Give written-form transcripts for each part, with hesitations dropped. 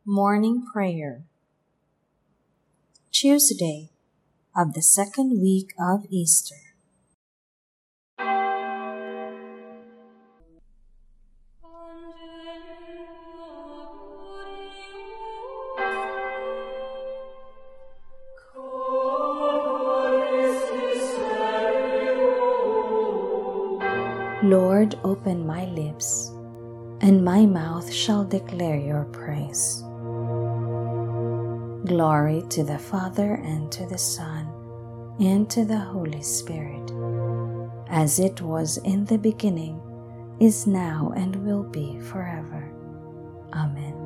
Morning Prayer. Tuesday of the second week of Easter. Lord, open my lips, and my mouth shall declare your praise. Glory to the Father, and to the Son, and to the Holy Spirit, as it was in the beginning, is now, and will be forever. Amen.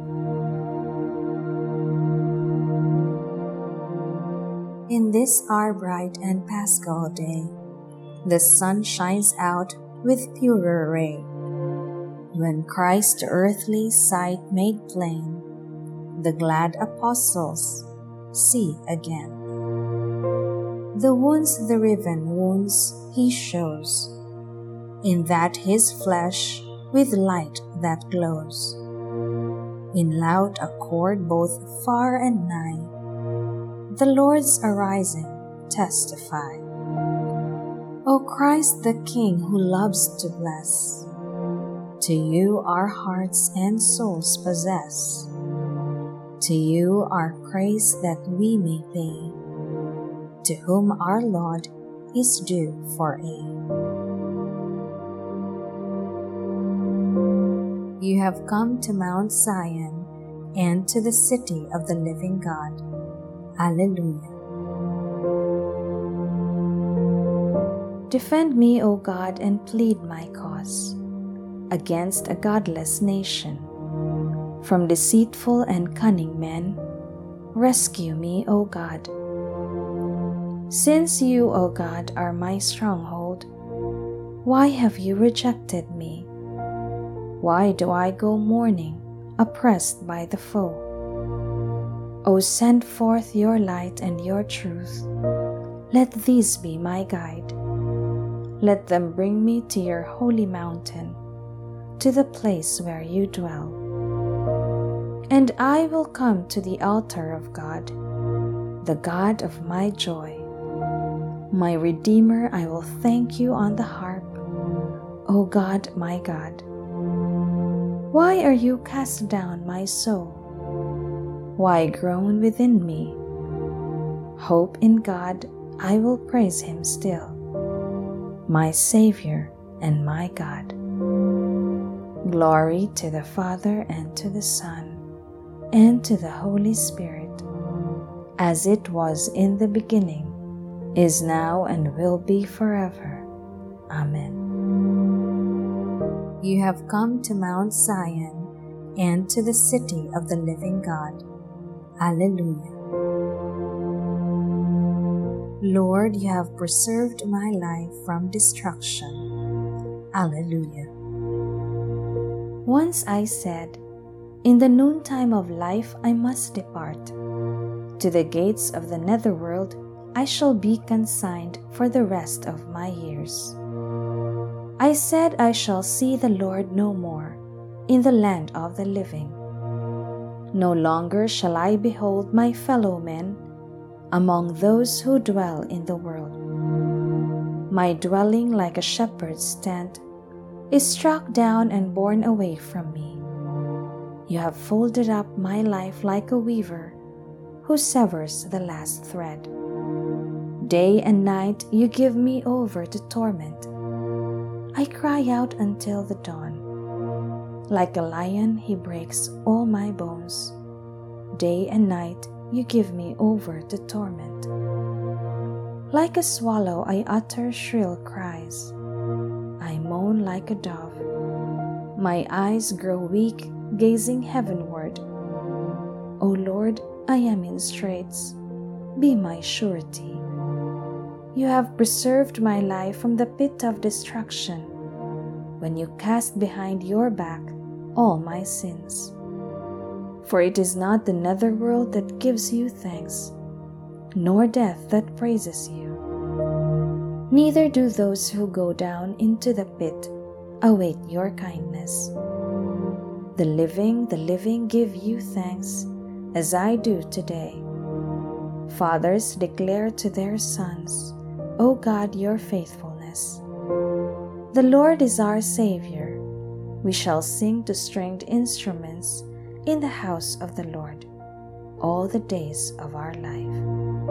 In this our bright and paschal day, the sun shines out with purer ray. When Christ's earthly sight made plain, the glad apostles see again. The wounds the riven wounds he shows, in that his flesh with light that glows. In loud accord both far and nigh, the Lord's arising testify. O Christ the King who loves to bless, to you our hearts and souls possess. To you our praise that we may pay, to whom our Lord is due for aid. You have come to Mount Zion and to the city of the living God. Alleluia. Defend me, O God, and plead my cause against a godless nation. From deceitful and cunning men, rescue me, O God. Since you, O God, are my stronghold, why have you rejected me? Why do I go mourning, oppressed by the foe? O send forth your light and your truth. Let these be my guide. Let them bring me to your holy mountain, to the place where you dwell. And I will come to the altar of God, the God of my joy. My Redeemer, I will thank you on the harp, O God, my God. Why are you cast down, my soul? Why groan within me? Hope in God, I will praise him still, my Savior and my God. Glory to the Father, and to the Son, and to the Holy Spirit, as it was in the beginning, is now, and will be forever. Amen. You have come to Mount Zion and to the city of the living God. Alleluia. Lord, you have preserved my life from destruction. Alleluia. Once I said, in the noontime of life I must depart. To the gates of the netherworld I shall be consigned for the rest of my years. I said I shall see the Lord no more in the land of the living. No longer shall I behold my fellow men among those who dwell in the world. My dwelling, like a shepherd's tent, is struck down and borne away from me. You have folded up my life like a weaver who severs the last thread. Day and night you give me over to torment. I cry out until the dawn. Like a lion he breaks all my bones. Day and night you give me over to torment. Like a swallow I utter shrill cries. I moan like a dove. My eyes grow weak, gazing heavenward. O Lord, I am in straits. Be my surety. You have preserved my life from the pit of destruction, when you cast behind your back all my sins. For it is not the netherworld that gives you thanks, nor death that praises you. Neither do those who go down into the pit await your kindness. The living give you thanks, as I do today. Fathers declare to their sons, O God, your faithfulness. The Lord is our Savior. We shall sing to stringed instruments in the house of the Lord all the days of our life.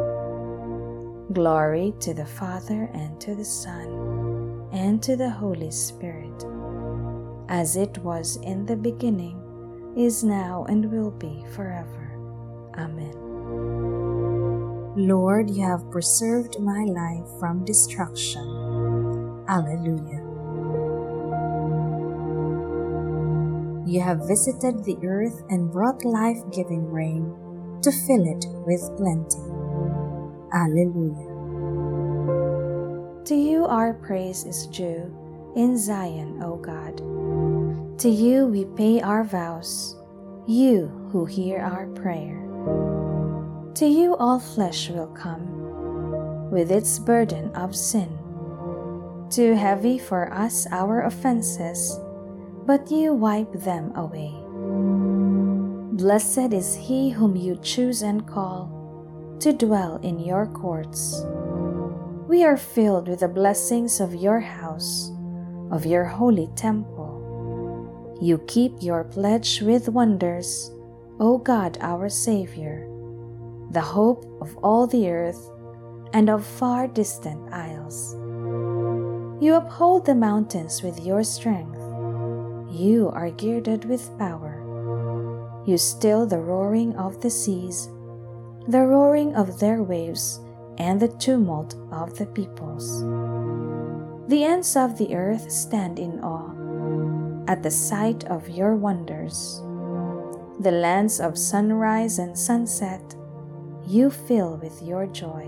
Glory to the Father, and to the Son, and to the Holy Spirit, as it was in the beginning, is now, and will be forever. Amen. Lord, you have preserved my life from destruction. Alleluia. You have visited the earth and brought life-giving rain to fill it with plenty. Alleluia. To you our praise is due in Zion, O God. To you we pay our vows, you who hear our prayer. To you all flesh will come, with its burden of sin. Too heavy for us our offenses, but you wipe them away. Blessed is he whom you choose and call to dwell in your courts. We are filled with the blessings of your house, of your holy temple. You keep your pledge with wonders, O God our Savior, the hope of all the earth and of far distant isles. You uphold the mountains with your strength. You are girded with power. You still the roaring of the seas, the roaring of their waves, and the tumult of the peoples. The ends of the earth stand in awe at the sight of your wonders. The lands of sunrise and sunset you fill with your joy.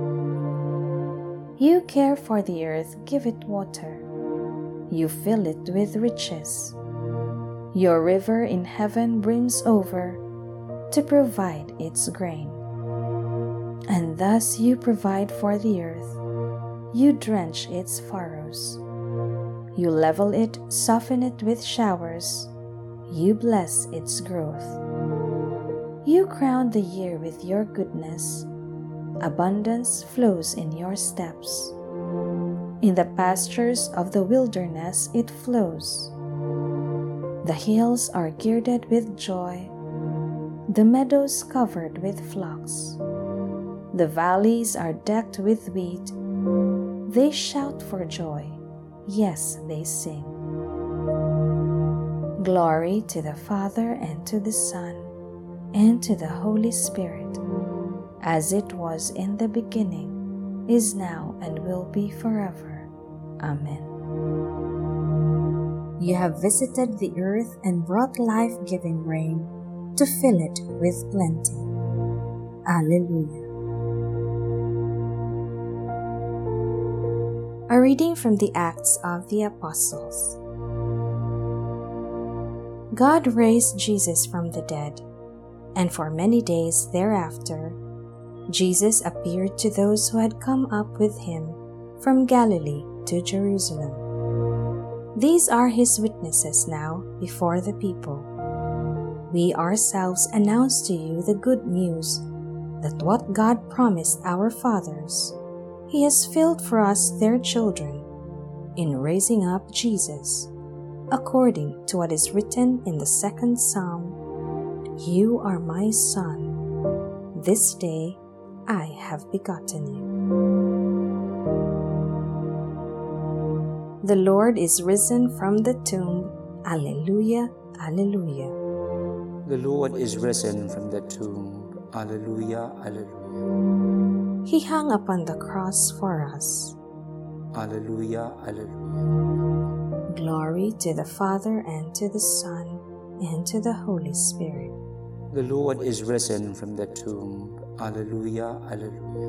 You care for the earth, give it water. You fill it with riches. Your river in heaven brims over to provide its grain. And thus you provide for the earth. You drench its furrows. You level it, soften it with showers. You bless its growth. You crown the year with your goodness. Abundance flows in your steps. In the pastures of the wilderness it flows. The hills are girded with joy, the meadows covered with flocks. The valleys are decked with wheat. They shout for joy. Yes, they sing. Glory to the Father, and to the Son, and to the Holy Spirit, as it was in the beginning, is now, and will be forever. Amen. You have visited the earth and brought life-giving rain to fill it with plenty. Alleluia. A reading from the Acts of the Apostles. God raised Jesus from the dead, and for many days thereafter, Jesus appeared to those who had come up with him from Galilee to Jerusalem. These are his witnesses now before the people. We ourselves announce to you the good news that what God promised our fathers, he has filled for us their children in raising up Jesus, according to what is written in the second Psalm, "You are my son, this day I have begotten you." The Lord is risen from the tomb. Alleluia, alleluia. The Lord is risen from the tomb. Alleluia, alleluia. He hung upon the cross for us. Alleluia, alleluia. Glory to the Father, and to the Son, and to the Holy Spirit. The Lord is risen from the tomb. Alleluia, alleluia.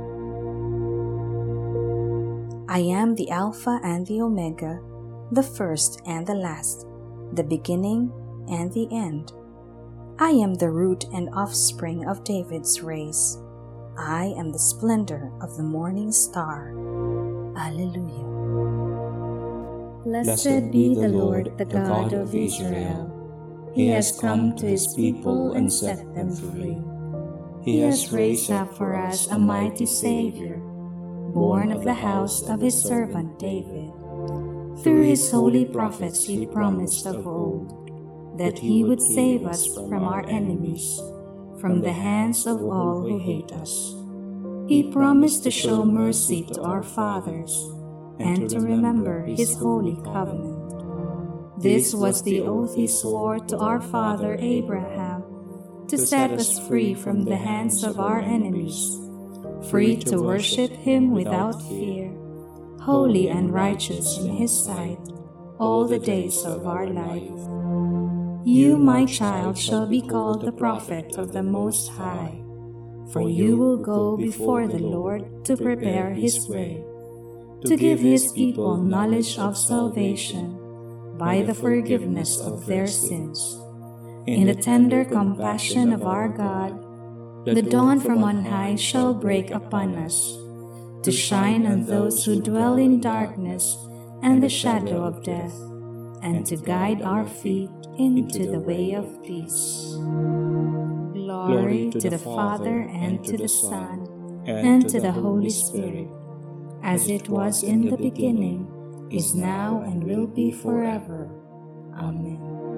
I am the Alpha and the Omega, the first and the last, the beginning and the end. I am the root and offspring of David's race. I am the splendor of the morning star. Alleluia. Blessed be the Lord, the God of Israel. He has come to his people and set them free. He has raised up for us a mighty Savior, born of the house of his servant David. Through his holy prophets he promised of old that he would save us from our enemies, from the hands of all who hate us. He promised to show mercy to our fathers and to remember his holy covenant. This was the oath he swore to our father Abraham, to set us free from the hands of our enemies, free to worship him without fear, holy and righteous in his sight, all the days of our life. You, my child, shall be called the prophet of the Most High, for you will go before the Lord to prepare his way, to give his people knowledge of salvation by the forgiveness of their sins. In the tender compassion of our God, the dawn from on high shall break upon us, to shine on those who dwell in darkness and the shadow of death, and to guide our feet into the way of peace. Glory to the Father, and to the Son, and to the Holy Spirit, as it was in the beginning, is now, and will be forever. Amen.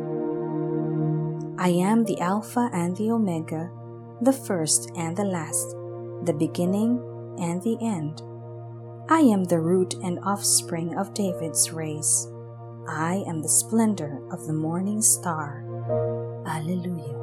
I am the Alpha and the Omega, the first and the last, the beginning and the end. I am the root and offspring of David's race. I am the splendor of the morning star. Alleluia.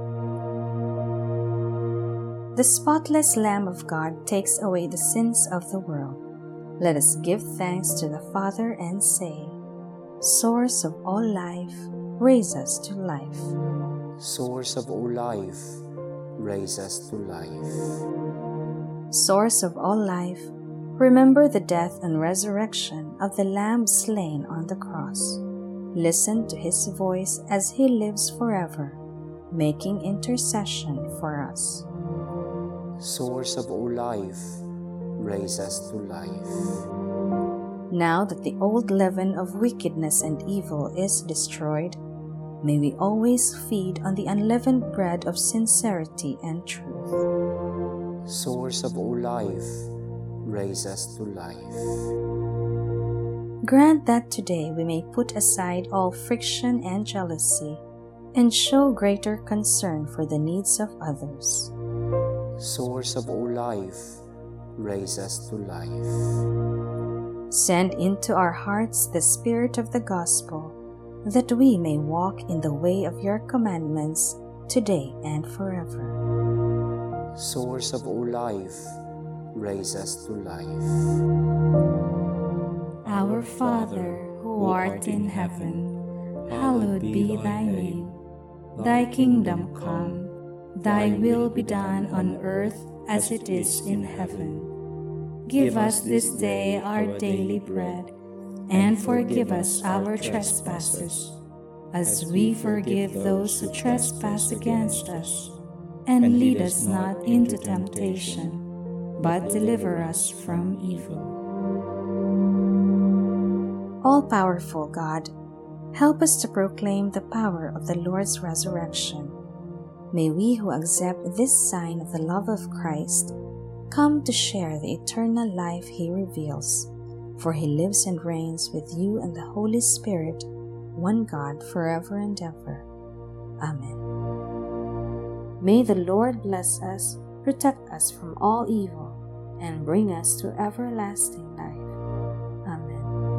The spotless Lamb of God takes away the sins of the world. Let us give thanks to the Father and say, Source of all life, raise us to life. Source of all life, raise us to life. Source of all life, remember the death and resurrection of the Lamb slain on the cross. Listen to his voice as he lives forever, making intercession for us. Source of all life, raise us to life. Now that the old leaven of wickedness and evil is destroyed, may we always feed on the unleavened bread of sincerity and truth. Source of all life, raise us to life. Grant that today we may put aside all friction and jealousy and show greater concern for the needs of others. Source of all life, raise us to life. Send into our hearts the Spirit of the Gospel, that we may walk in the way of your commandments today and forever. Source of all life, raise us to life. Our Father, who art in heaven, hallowed be thy name. Thy kingdom come, thy will be done on earth as it is in heaven. Give us this day our daily bread, and forgive us our trespasses, as we forgive those who trespass against us. And lead us not into temptation, but deliver us from evil. All-powerful God, help us to proclaim the power of the Lord's resurrection. May we who accept this sign of the love of Christ come to share the eternal life he reveals, for he lives and reigns with you and the Holy Spirit, one God, forever and ever. Amen. May the Lord bless us, protect us from all evil, and bring us to everlasting life.